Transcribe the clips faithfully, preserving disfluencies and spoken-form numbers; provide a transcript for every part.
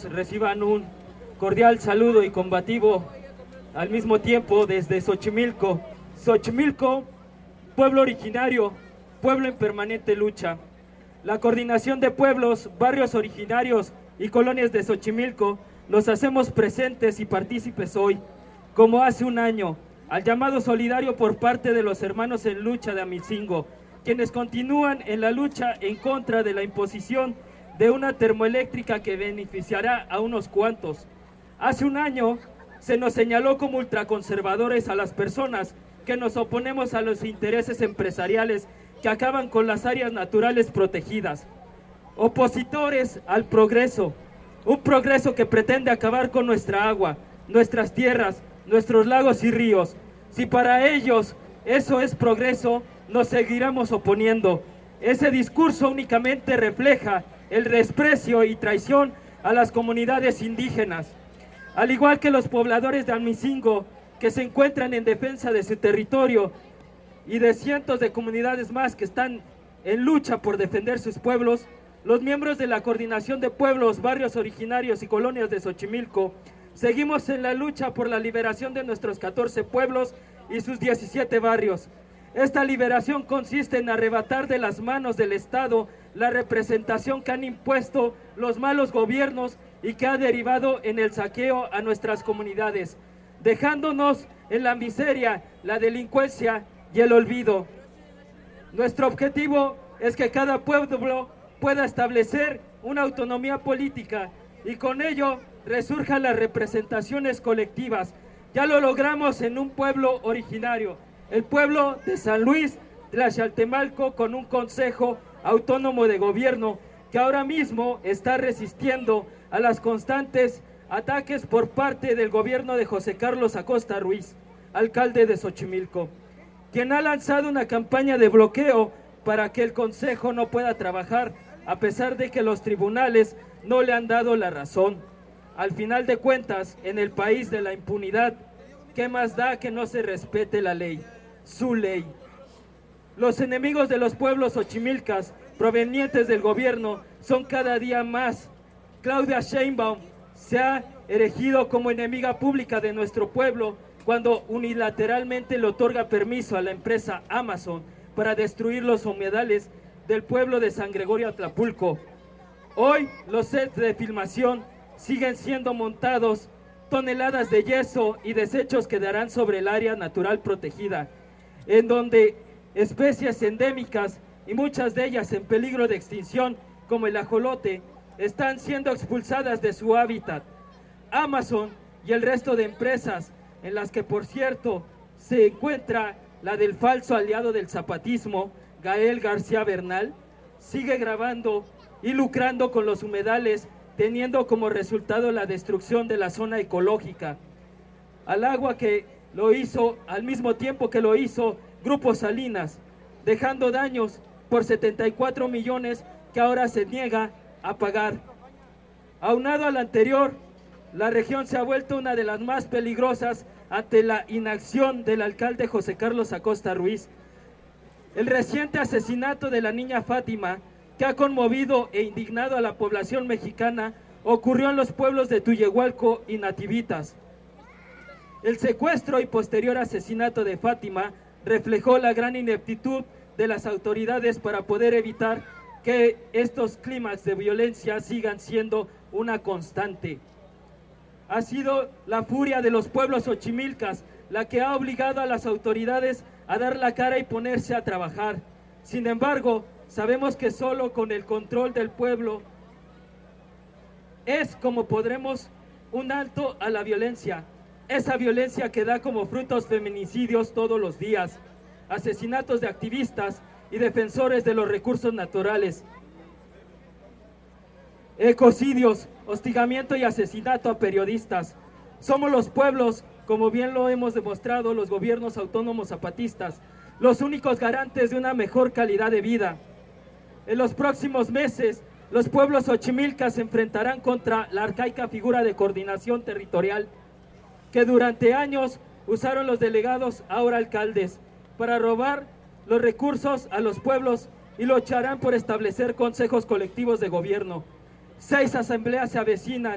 reciban un cordial saludo y combativo al mismo tiempo desde Xochimilco. Xochimilco, pueblo originario, pueblo en permanente lucha. La Coordinación de Pueblos, Barrios Originarios y Colonias de Xochimilco nos hacemos presentes y partícipes hoy, como hace un año, al llamado solidario por parte de los hermanos en lucha de Amicingo, quienes continúan en la lucha en contra de la imposición de una termoeléctrica que beneficiará a unos cuantos. Hace un año se nos señaló como ultraconservadores a las personas que nos oponemos a los intereses empresariales que acaban con las áreas naturales protegidas. Opositores al progreso, un progreso que pretende acabar con nuestra agua, nuestras tierras, nuestros lagos y ríos. Si para ellos eso es progreso, nos seguiremos oponiendo. Ese discurso únicamente refleja el desprecio y traición a las comunidades indígenas, al igual que los pobladores de Amicingo, que se encuentran en defensa de su territorio, y de cientos de comunidades más que están en lucha por defender sus pueblos. Los miembros de la Coordinación de Pueblos, Barrios Originarios y Colonias de Xochimilco seguimos en la lucha por la liberación de nuestros catorce pueblos y sus diecisiete barrios. Esta liberación consiste en arrebatar de las manos del Estado la representación que han impuesto los malos gobiernos y que ha derivado en el saqueo a nuestras comunidades, dejándonos en la miseria, la delincuencia y el olvido. Nuestro objetivo es que cada pueblo pueda establecer una autonomía política y con ello resurjan las representaciones colectivas. Ya lo logramos en un pueblo originario, el pueblo de San Luis Tlaxcaltemalco, con un consejo autónomo de gobierno que ahora mismo está resistiendo a las constantes ataques por parte del gobierno de José Carlos Acosta Ruiz, alcalde de Xochimilco, quien ha lanzado una campaña de bloqueo para que el consejo no pueda trabajar, a pesar de que los tribunales no le han dado la razón. Al final de cuentas, en el país de la impunidad, ¿qué más da que no se respete la ley? Su ley. Los enemigos de los pueblos xochimilcas provenientes del gobierno son cada día más. Claudia Sheinbaum se ha erigido como enemiga pública de nuestro pueblo cuando unilateralmente le otorga permiso a la empresa Amazon para destruir los humedales del pueblo de San Gregorio Atlapulco. Hoy los sets de filmación siguen siendo montados, toneladas de yeso y desechos quedarán sobre el área natural protegida, en donde especies endémicas y muchas de ellas en peligro de extinción, como el ajolote, están siendo expulsadas de su hábitat. Amazon y el resto de empresas, en las que por cierto se encuentra la del falso aliado del zapatismo, Gael García Bernal, sigue grabando y lucrando con los humedales, teniendo como resultado la destrucción de la zona ecológica. Al agua que lo hizo, al mismo tiempo que lo hizo Grupo Salinas, dejando daños por setenta y cuatro millones que ahora se niega a pagar. Aunado al anterior, la región se ha vuelto una de las más peligrosas ante la inacción del alcalde José Carlos Acosta Ruiz. El reciente asesinato de la niña Fátima, que ha conmovido e indignado a la población mexicana, ocurrió en los pueblos de Tuyehualco y Nativitas. El secuestro y posterior asesinato de Fátima reflejó la gran ineptitud de las autoridades para poder evitar que estos clímax de violencia sigan siendo una constante. Ha sido la furia de los pueblos xochimilcas la que ha obligado a las autoridades a dar la cara y ponerse a trabajar. Sin embargo, sabemos que solo con el control del pueblo es como podremos un alto a la violencia, esa violencia que da como frutos feminicidios todos los días, asesinatos de activistas y defensores de los recursos naturales, ecocidios, hostigamiento y asesinato a periodistas. Somos los pueblos, como bien lo hemos demostrado los gobiernos autónomos zapatistas, los únicos garantes de una mejor calidad de vida. En los próximos meses, los pueblos xochimilcas se enfrentarán contra la arcaica figura de coordinación territorial que durante años usaron los delegados, ahora alcaldes, para robar los recursos a los pueblos y lucharán por establecer consejos colectivos de gobierno. Seis asambleas se avecinan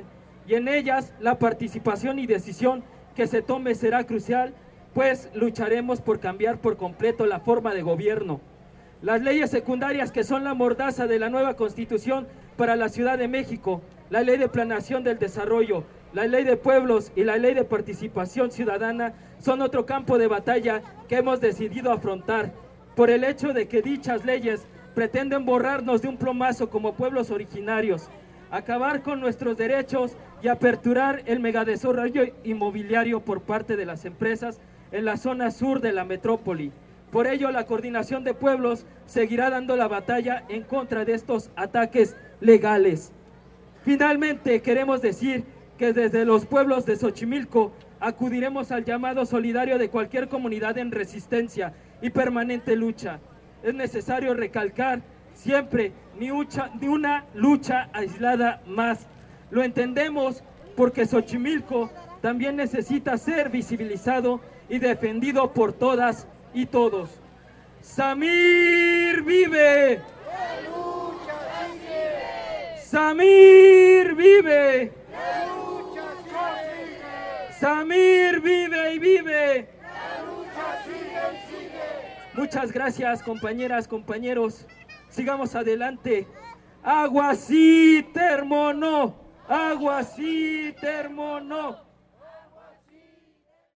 y en ellas la participación y decisión que se tome será crucial, pues lucharemos por cambiar por completo la forma de gobierno. Las leyes secundarias, que son la mordaza de la nueva Constitución para la Ciudad de México, la Ley de Planeación del Desarrollo, la Ley de Pueblos y la Ley de Participación Ciudadana, son otro campo de batalla que hemos decidido afrontar, por el hecho de que dichas leyes pretenden borrarnos de un plumazo como pueblos originarios, acabar con nuestros derechos y aperturar el megadesarrollo inmobiliario por parte de las empresas en la zona sur de la metrópoli. Por ello, la Coordinación de Pueblos seguirá dando la batalla en contra de estos ataques legales. Finalmente, queremos decir que desde los pueblos de Xochimilco acudiremos al llamado solidario de cualquier comunidad en resistencia y permanente lucha. Es necesario recalcar siempre ni, ucha, ni una lucha aislada más. Lo entendemos porque Xochimilco también necesita ser visibilizado y defendido por todas y todos. ¡Samir vive! ¡La lucha sigue! ¡Samir vive! ¡La lucha sigue! ¡Samir vive y vive! ¡La lucha sigue y sigue! Muchas gracias, compañeras, compañeros. Sigamos adelante. Agua sí, termo no. Agua sí, termo no.